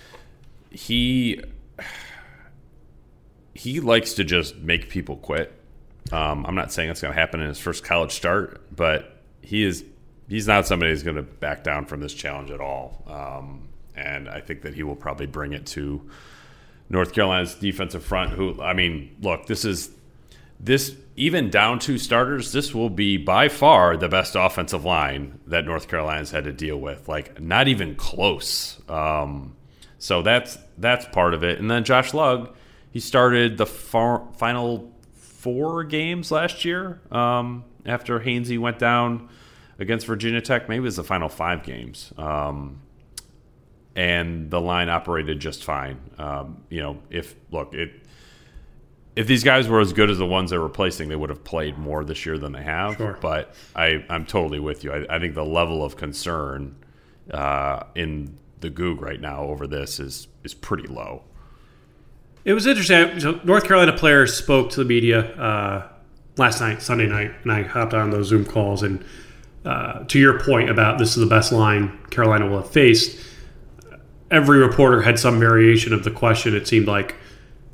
he... He likes to just make people quit. Um, I'm not saying that's going to happen in his first college start, but he is he's not somebody who's going to back down from this challenge at all. Um, and I think that he will probably bring it to North Carolina's defensive front, who, I mean, look, this is this even down two starters, this will be by far the best offensive line that North Carolina's had to deal with. Like, not even close. Um, so that's that's part of it. And then Josh Lugg, he started the far, final four games last year um, after Hainsey went down against Virginia Tech. Maybe it was the final five games. Um, and the line operated just fine. Um, you know, if look, it if these guys were as good as the ones they're replacing, they would have played more this year than they have. Sure. But I, I'm totally with you. I, I think the level of concern uh, in the Goog right now over this is is pretty low. It was interesting. So North Carolina players spoke to the media uh, last night, Sunday night, and I hopped on those Zoom calls. And uh, to your point about this is the best line Carolina will have faced, every reporter had some variation of the question. It seemed like,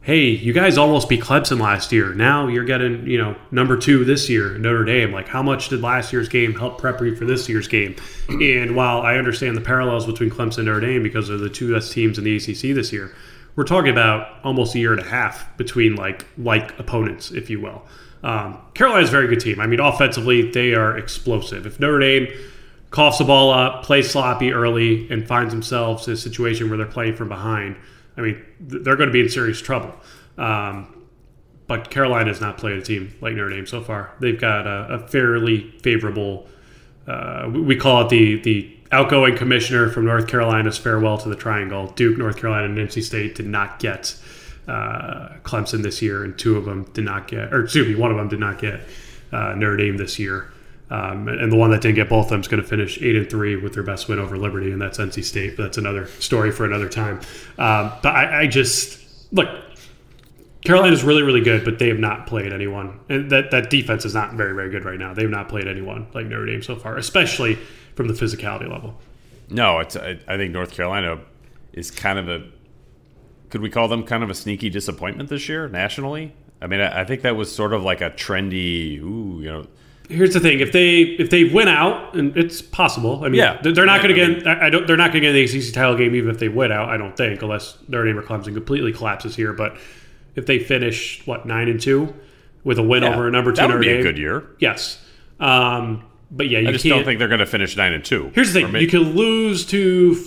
hey, you guys almost beat Clemson last year. Now you're getting, you know, number two this year, Notre Dame. Like, how much did last year's game help prep you for this year's game? And while I understand the parallels between Clemson and Notre Dame because they're the two best teams in the A C C this year, we're talking about almost a year and a half between like like opponents, if you will. Um, Carolina's a very good team. I mean, offensively, they are explosive. If Notre Dame coughs the ball up, plays sloppy early, and finds themselves in a situation where they're playing from behind, I mean, they're going to be in serious trouble. Um, but Carolina has not played a team like Notre Dame so far. They've got a, a fairly favorable, uh, we call it the the outgoing commissioner from North Carolina's farewell to the Triangle. Duke, North Carolina, and N C State did not get uh, Clemson this year, and two of them did not get, or excuse me, one of them did not get uh, Notre Dame this year. Um, and the one that didn't get both of them is going to finish eight and three with their best win over Liberty, and that's N C State. But that's another story for another time. Um, but I, I just look. Carolina's really, really good, but they have not played anyone, and that that defense is not very, very good right now. They have not played anyone like Notre Dame so far, especially from the physicality level. No, it's. I, I think North Carolina is kind of a. Could we call them kind of a sneaky disappointment this year nationally? I mean, I, I think that was sort of like a trendy. Ooh, you know. Here's the thing: if they if they win out, and it's possible. I mean, yeah, they're not yeah, going to I get. mean, I don't. They're not going to get the A C C title game even if they win out. I don't think, unless Notre Dame or Clemson completely collapses here. But if they finish what nine and two with a win yeah, over a number two that would Notre be Dame, a good year. Yes, um, but yeah, you I just can't, don't think they're going to finish nine and two. Here's the thing: maybe, you can lose to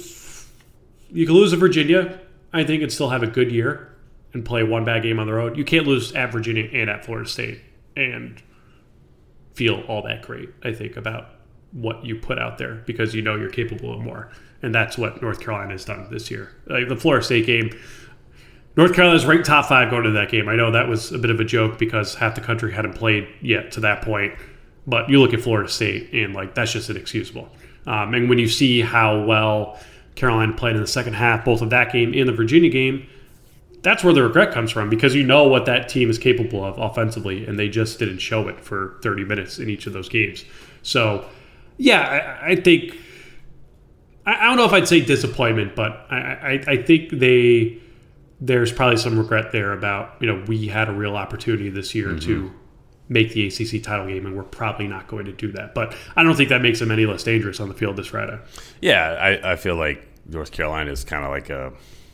you can lose to Virginia, I think, and still have a good year and play one bad game on the road. You can't lose at Virginia and at Florida State and feel all that great, I think, about what you put out there because you know you're capable of more. And that's what North Carolina has done this year. Like the Florida State game, North Carolina's ranked top five going to that game. I know that was a bit of a joke because half the country hadn't played yet to that point. But you look at Florida State, and like that's just inexcusable. Um, and when you see how well Carolina played in the second half, both of that game and the Virginia game, that's where the regret comes from because you know what that team is capable of offensively, and they just didn't show it for thirty minutes in each of those games. So, yeah, I, I think I, I don't know if I'd say disappointment, but I, I, I think they there's probably some regret there about, you know, we had a real opportunity this year mm-hmm. to make the A C C title game, and we're probably not going to do that. But I don't think that makes them any less dangerous on the field this Friday. Yeah, I, I feel like North Carolina is kind of like a,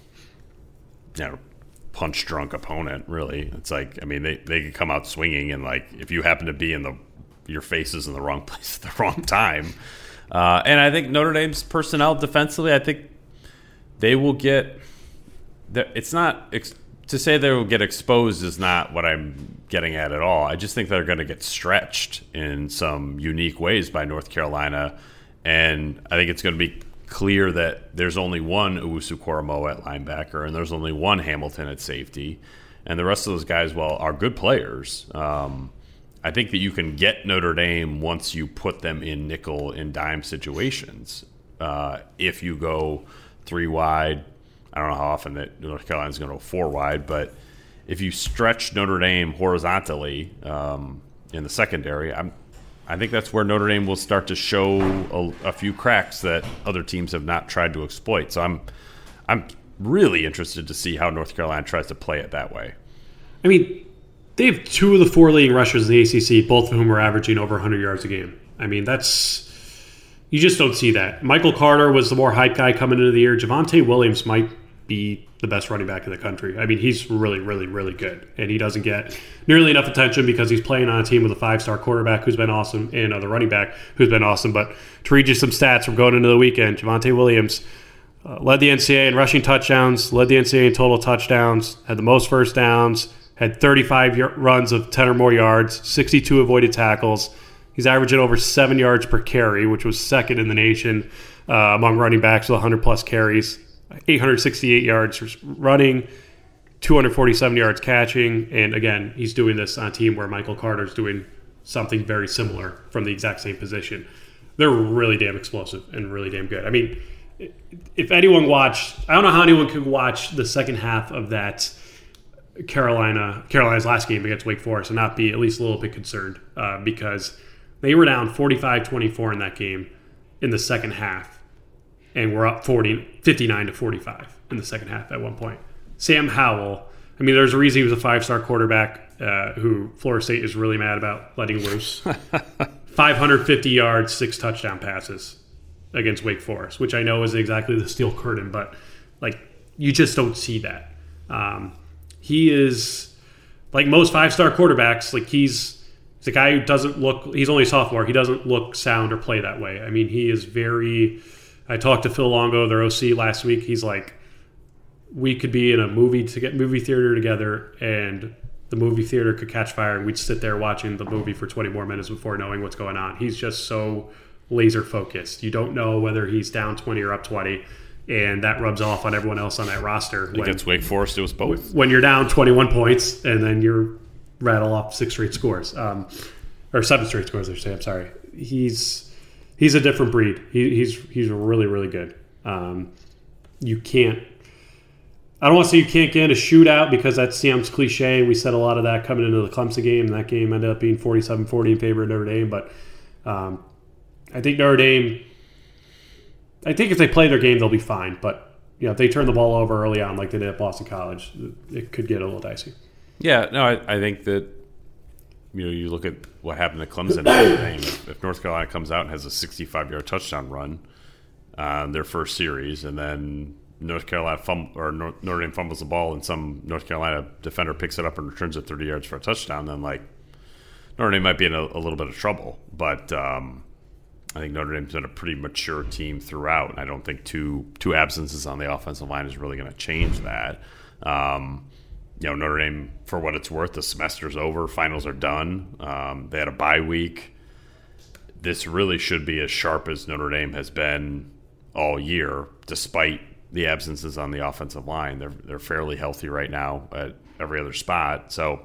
you know, punch-drunk opponent, really. It's like, I mean, they, they could come out swinging, and, like, if you happen to be in the – your face is in the wrong place at the wrong time. Uh, and I think Notre Dame's personnel defensively, I think they will get – it's not ex- – to say they will get exposed is not what I'm getting at at all. I just think they're going to get stretched in some unique ways by North Carolina, and I think it's going to be – clear that there's only one Owusu-Koramoah at linebacker and there's only one Hamilton at safety, and the rest of those guys, well, are good players. Um, I think that you can get Notre Dame once you put them in nickel and dime situations. Uh, if you go three wide, I don't know how often that North Carolina's going to go four wide, but if you stretch Notre Dame horizontally um, in the secondary, I'm I think that's where Notre Dame will start to show a, a few cracks that other teams have not tried to exploit. So I'm I'm really interested to see how North Carolina tries to play it that way. I mean, they have two of the four leading rushers in the A C C, both of whom are averaging over one hundred yards a game. I mean, that's – you just don't see that. Michael Carter was the more hype guy coming into the year. Javonte Williams might be the best running back in the country. I mean, he's really, really, really good. And he doesn't get nearly enough attention because he's playing on a team with a five-star quarterback who's been awesome and another running back who's been awesome. But to read you some stats from going into the weekend, Javonte Williams uh, led the N C double A in rushing touchdowns, led the N C double A in total touchdowns, had the most first downs, had thirty-five y- runs of ten or more yards, sixty-two avoided tackles. He's averaging over seven yards per carry, which was second in the nation uh, among running backs with one hundred plus carries. eight hundred sixty-eight yards running, two hundred forty-seven yards catching, and again, he's doing this on a team where Michael Carter's doing something very similar from the exact same position. They're really damn explosive and really damn good. I mean, if anyone watched, I don't know how anyone could watch the second half of that Carolina Carolina's last game against Wake Forest and not be at least a little bit concerned uh, because they were down forty-five twenty-four in that game in the second half. And we're up forty, fifty-nine to forty-five in the second half at one point. Sam Howell I mean, there's a reason he was a five-star quarterback uh, who Florida State is really mad about letting loose. five hundred fifty yards, six touchdown passes against Wake Forest, which I know is exactly the steel curtain, but like you just don't see that. Um, he is like most five-star quarterbacks. Like he's, he's a guy who doesn't look. He's only a sophomore. He doesn't look, sound, or play that way. I mean, he is very. I talked to Phil Longo, their O C, last week. He's like, we could be in a movie to get movie theater together, and the movie theater could catch fire, and we'd sit there watching the movie for twenty more minutes before knowing what's going on. He's just so laser focused. You don't know whether he's down twenty or up twenty, and that rubs off on everyone else on that roster. When, Against Wake Forest, it was both. When you're down twenty-one points, and then you rattle off six straight scores, um, or seven straight scores, I should say. I'm sorry. He's he's a different breed. He, he's he's really really good. Um, you can't. I don't want to say you can't get in a shootout because that sounds cliche. We said a lot of that coming into the Clemson game, and that game ended up being forty-seven forty in favor of Notre Dame. But um, I think Notre Dame, I think if they play their game, they'll be fine. But you know, if they turn the ball over early on like they did at Boston College, it could get a little dicey. Yeah, no, I, I think that you know you look at what happened to Clemson. if, if North Carolina comes out and has a sixty-five-yard touchdown run on their first series, and then North Carolina fum- or North, Notre Dame fumbles the ball, and some North Carolina defender picks it up and returns it thirty yards for a touchdown, then like Notre Dame might be in a, a little bit of trouble. But um, I think Notre Dame's been a pretty mature team throughout, and I don't think two two absences on the offensive line is really going to change that. Um, you know, Notre Dame, for what it's worth, the semester's over, finals are done. Um, they had a bye week. This really should be as sharp as Notre Dame has been all year, despite the absences on the offensive line. They're they're fairly healthy right now at every other spot. So,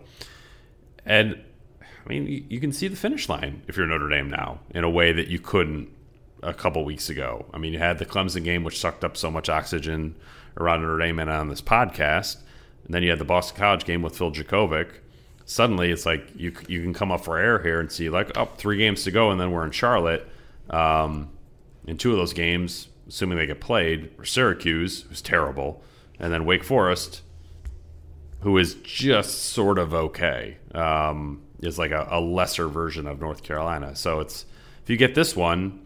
and I mean, you, you can see the finish line if you're Notre Dame now in a way that you couldn't a couple weeks ago. I mean, you had the Clemson game, which sucked up so much oxygen around Notre Dame and on this podcast, and then you had the Boston College game with Phil Jurkovec. Suddenly, it's like you you can come up for air here and see like, oh, three games to go, and then we're in Charlotte. Um, in two of those games, assuming they get played, or Syracuse, who's terrible, and then Wake Forest, who is just sort of okay, um, is like a, a lesser version of North Carolina. So it's if you get this one,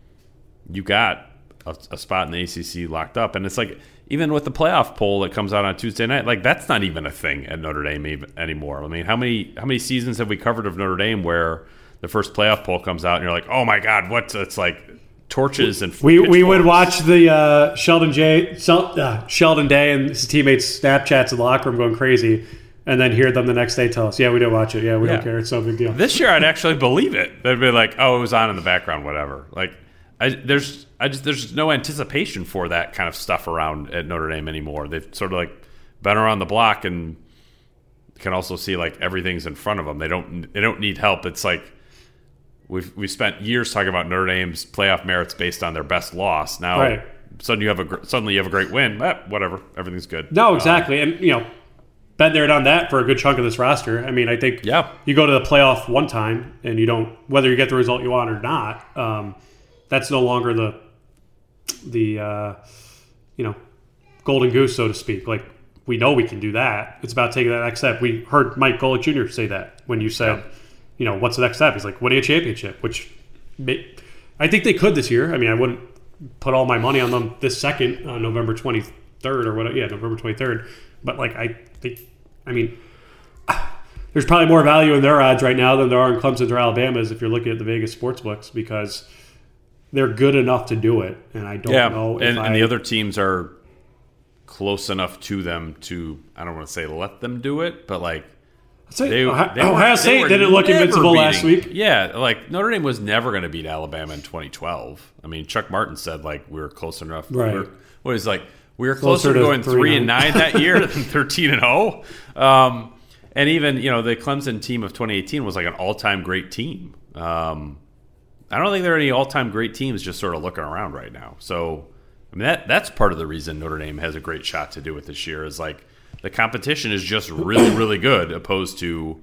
you got a, a spot in the A C C locked up, and it's like even with the playoff poll that comes out on Tuesday night, like that's not even a thing at Notre Dame even, anymore. I mean, how many how many seasons have we covered of Notre Dame where the first playoff poll comes out and you're like, oh my God, what? It's like torches and we we would watch the uh, Sheldon J uh, Sheldon Day and his teammates Snapchats in the locker room going crazy, and then hear them the next day tell us, yeah, we didn't watch it, yeah, we yeah. don't care, it's no big deal. This year, I'd actually believe it. They'd be like, oh, it was on in the background, whatever. Like, I, there's I just there's no anticipation for that kind of stuff around at Notre Dame anymore. They've sort of like been around the block and can also see like everything's in front of them. They don't they don't need help. It's like We've we spent years talking about Notre Dame's playoff merits based on their best loss. Now, right. suddenly you have a suddenly you have a great win. Eh, whatever, everything's good. No, exactly, um, and you know, been there, done that for a good chunk of this roster. I mean, I think yeah. you go to the playoff one time and you don't, whether you get the result you want or not. Um, that's no longer the the uh, you know golden goose, so to speak. Like we know we can do that. It's about taking that next step. We heard Mike Golick Junior say that when you said. Yeah. You know, what's the next step? He's like, winning a championship, which may, I think they could this year. I mean, I wouldn't put all my money on them this second on November twenty-third or whatever. Yeah, November twenty-third. But, like, I think, I mean, there's probably more value in their odds right now than there are in Clemson's or Alabama's if you're looking at the Vegas sports books because they're good enough to do it. And I don't yeah, know if and, I, and the other teams are close enough to them to, I don't want to say let them do it, but, like, They, Ohio, they were, Ohio State they didn't look invincible beating, last week. Yeah, like Notre Dame was never going to beat Alabama in twenty twelve. I mean, Chuck Martin said like we were close enough. Right. We were, what is like we were closer, closer to going three, three and nine that year than thirteen and zero. Um, and even you know the Clemson team of twenty eighteen was like an all time great team. Um, I don't think there are any all time great teams just sort of looking around right now. So I mean that that's part of the reason Notre Dame has a great shot to do it this year is like. The competition is just really, really good opposed to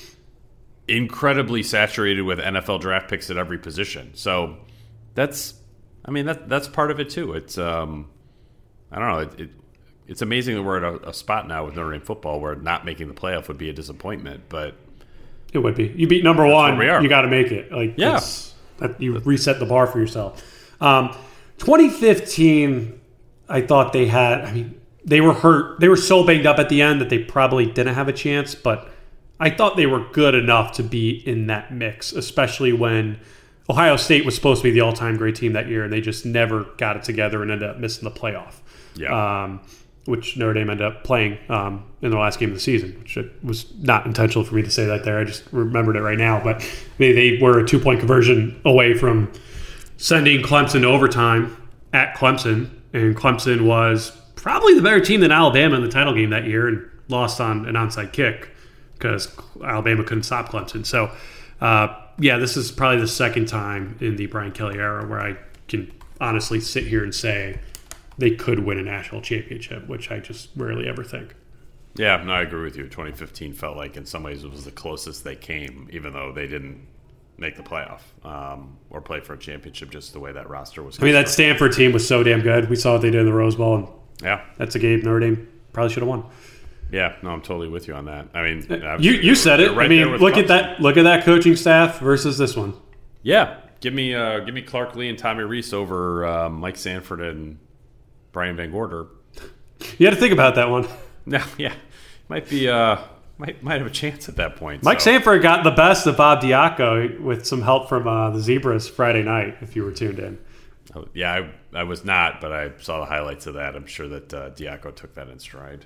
incredibly saturated with N F L draft picks at every position. So that's, I mean, that that's part of it too. It's, um, I don't know, it, it it's amazing that we're at a, a spot now with Notre Dame football where not making the playoff would be a disappointment, but it would be. You beat number one, you got to make it. Like, yeah, that, you reset the bar for yourself. Um, twenty fifteen, I thought they had. I mean, they were hurt. They were so banged up at the end that they probably didn't have a chance. But I thought they were good enough to be in that mix, especially when Ohio State was supposed to be the all-time great team that year, and they just never got it together and ended up missing the playoff. Yeah. Um, which Notre Dame ended up playing um, in the last game of the season, which was not intentional for me to say that there. I just remembered it right now. But they, they were a two-point conversion away from sending Clemson to overtime at Clemson, and Clemson was probably the better team than Alabama in the title game that year and lost on an onside kick because Alabama couldn't stop Clemson. So, uh, yeah, this is probably the second time in the Brian Kelly era where I can honestly sit here and say they could win a national championship, which I just rarely ever think. Yeah, no, I agree with you. twenty fifteen felt like in some ways it was the closest they came, even though they didn't make the playoff um, or play for a championship, just the way that roster was. I mean, that Stanford team was so damn good. We saw what they did in the Rose Bowl. And yeah. That's a game Notre Dame probably should have won. Yeah, no, I'm totally with you on that. I mean, you you said it. Right, I mean, look Clemson. at that. Look at that coaching staff versus this one. Yeah, give me uh, give me Clark Lee and Tommy Rees over uh, Mike Sanford and Brian Van Gorder. You had to think about that one. No, yeah, might be uh, might might have a chance at that point. Mike so. Sanford got the best of Bob Diaco with some help from uh, the Zebras Friday night. If you were tuned in. Oh, yeah, I, I was not, but I saw the highlights of that. I'm sure that uh, Diaco took that in stride.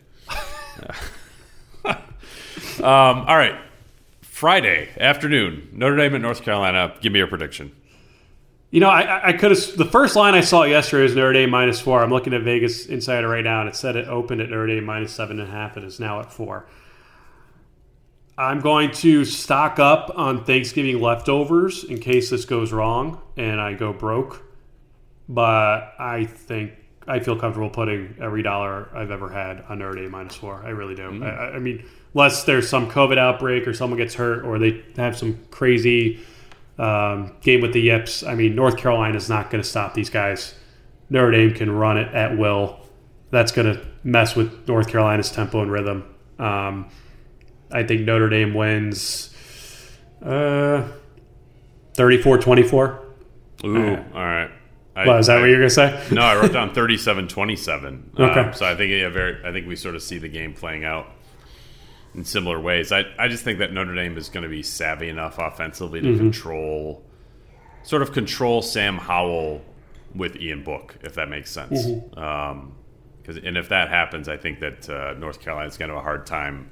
um, all right, Friday afternoon, Notre Dame at North Carolina. Give me your prediction. You know, I, I could have. The first line I saw yesterday was Notre Dame minus four. I'm looking at Vegas Insider right now, and it said it opened at Notre Dame minus seven and a half. It is now at four. I'm going to stock up on Thanksgiving leftovers in case this goes wrong and I go broke. But I think I feel comfortable putting every dollar I've ever had on Notre Dame minus four. I really do. Mm-hmm. I, I mean, unless there's some COVID outbreak or someone gets hurt or they have some crazy um, game with the yips. I mean, North Carolina is not going to stop these guys. Notre Dame can run it at will. That's going to mess with North Carolina's tempo and rhythm. Um, I think Notre Dame wins uh, thirty-four twenty-four. Ooh, uh, all right. I, well, is that I, what you're gonna say? No, I wrote down thirty-seven twenty-seven. Okay. Um, so I think yeah, very. I think we sort of see the game playing out in similar ways. I I just think that Notre Dame is going to be savvy enough offensively to mm-hmm. control, sort of control Sam Howell with Ian Book, if that makes sense. Mm-hmm. Um, because and if that happens, I think that uh, North Carolina is going to have a hard time,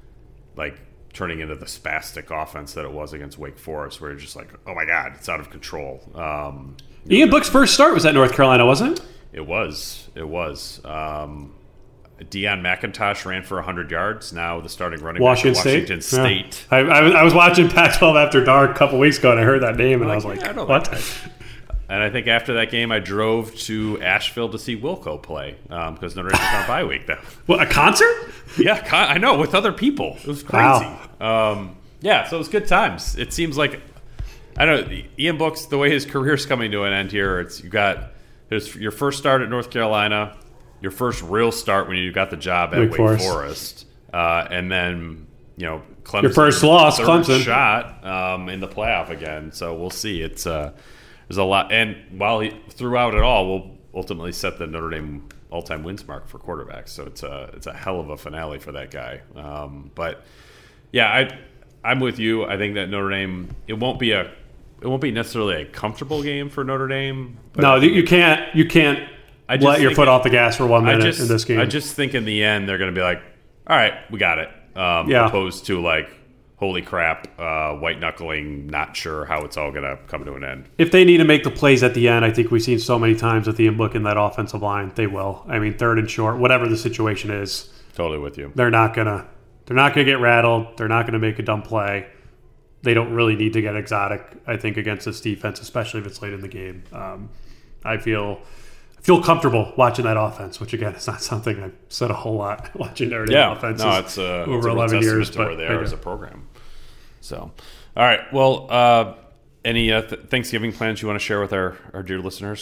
like, turning into the spastic offense that it was against Wake Forest, where you're just like, oh my God, it's out of control. Um, Ian Book's first start was at North Carolina, wasn't it? It was. It was. Um, Deion McIntosh ran for one hundred yards. Now the starting running Washington back at Washington State. State. Yeah. I, I, was, I was watching Pac twelve After Dark a couple weeks ago, and I heard that name, and like, I was like, yeah, I what? And I think after that game, I drove to Asheville to see Wilco play um, because Notre Dame was on a bye week. Though. What, a concert? Yeah, con- I know, with other people. It was crazy. Wow. Um, yeah, so it was good times. It seems like, I don't know, Ian Book's, the way his career's coming to an end here, it's you got there's your first start at North Carolina, your first real start when you got the job at Wake, Wake Forest, Forest uh, and then, you know, Clemson. Your first loss, third Clemson. shot um, in the playoff again. So we'll see. It's uh, there's a lot, and while he throughout it all, we'll ultimately set the Notre Dame all-time wins mark for quarterbacks. So it's a it's a hell of a finale for that guy. Um, but yeah, I I'm with you. I think that Notre Dame, it won't be a it won't be necessarily a comfortable game for Notre Dame. But no, you can't you can't I just let your foot off the gas for one minute just, in this game. I just think in the end they're going to be like, all right, we got it. Um, yeah. Opposed to like, holy crap, uh, white knuckling, not sure how it's all going to come to an end. If they need to make the plays at the end, I think we've seen so many times with Ian Book in that offensive line, they will. I mean, third and short, whatever the situation is. Totally with you. They're not gonna. They're not gonna get rattled. They're not gonna make a dumb play. They don't really need to get exotic, I think, against this defense, especially if it's late in the game. Um, I feel. I feel comfortable watching that offense, which again is not something I've said a whole lot watching Notre Dame yeah, offenses no, it's, uh, over it's a eleven years, to but where they are as a program. So, all right. Well, uh, any uh, th- Thanksgiving plans you want to share with our, our dear listeners?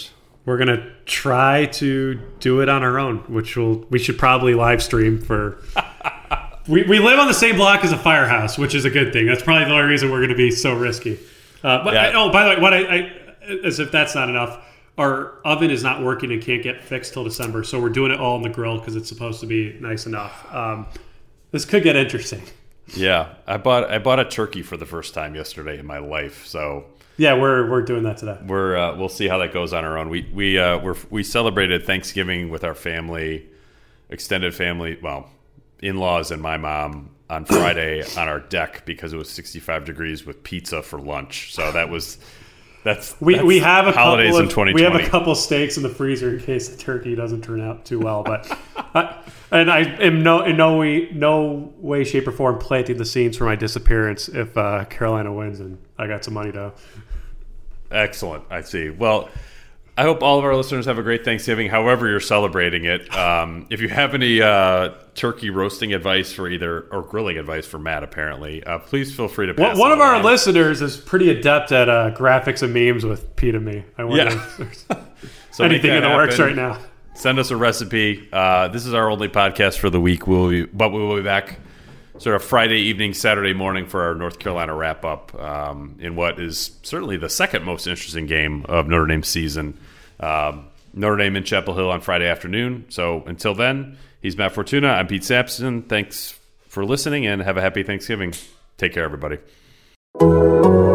we're gonna try to do it on our own, which will we should probably live stream for. we we live on the same block as a firehouse, which is a good thing. That's probably the only reason we're going to be so risky. Uh, but Yeah. I, oh, by the way, what I, I as if that's not enough, our oven is not working and can't get fixed till December, so we're doing it all on the grill because it's supposed to be nice enough. Um, this could get interesting. Yeah, I bought I bought a turkey for the first time yesterday in my life, so. Yeah, we're we're doing that today. We're uh, we'll see how that goes on our own. We we uh, we're, we celebrated Thanksgiving with our family, extended family, well, in-laws and my mom on Friday on our deck because it was sixty-five degrees with pizza for lunch. So that was that's We that's we have a holidays couple in of, twenty we twenty. have a couple steaks in the freezer in case the turkey doesn't turn out too well. But I, and I am no in no way no way shape or form planting the scenes for my disappearance if uh, Carolina wins and I got some money to. Excellent. I see. Well, I hope all of our listeners have a great Thanksgiving, however you're celebrating it. Um, if you have any uh, turkey roasting advice for either, or grilling advice for Matt, apparently, uh, please feel free to pass One, one it of our along. listeners is pretty adept at uh, graphics and memes with Pete and me. I wonder Yeah. if there's So make anything that in the works happen. right now. Send us a recipe. Uh, this is our only podcast for the week. We'll be, but we will be back sort of Friday evening, Saturday morning for our North Carolina wrap-up um, in what is certainly the second most interesting game of Notre Dame's season. Um, Notre Dame in Chapel Hill on Friday afternoon. So until then, he's Matt Fortuna. I'm Pete Sampson. Thanks for listening and have a happy Thanksgiving. Take care, everybody.